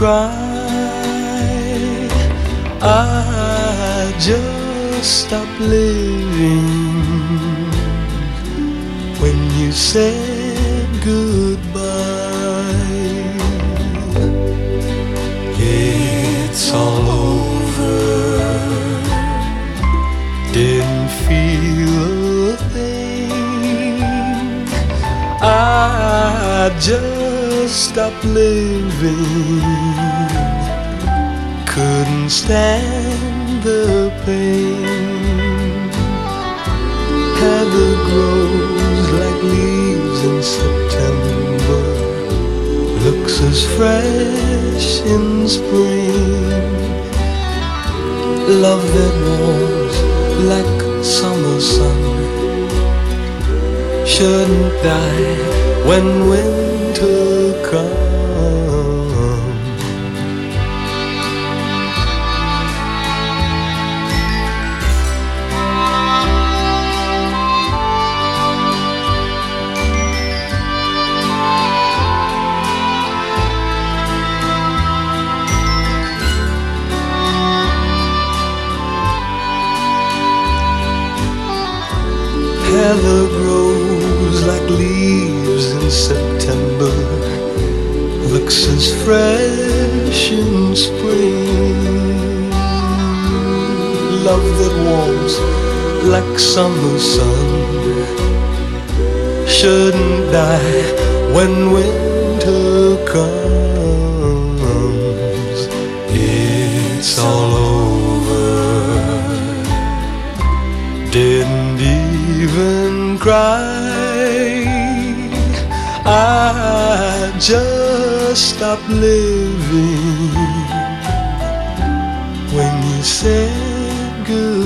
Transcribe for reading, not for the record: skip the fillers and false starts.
cry. I just stopped living when you said goodbye. It's all over. Didn't feel a thing. I just stopped living. Couldn't stand the pain. Heather grows like leaves in September, looks as fresh in spring. Love that warms like summer sun shouldn't die when winter comes. Heather grows like leaves in September, looks as fresh in spring. Love that warms like summer sun shouldn't die when winter comes. It's all over. Didn't even cry. I just stopped living when you said goodbye.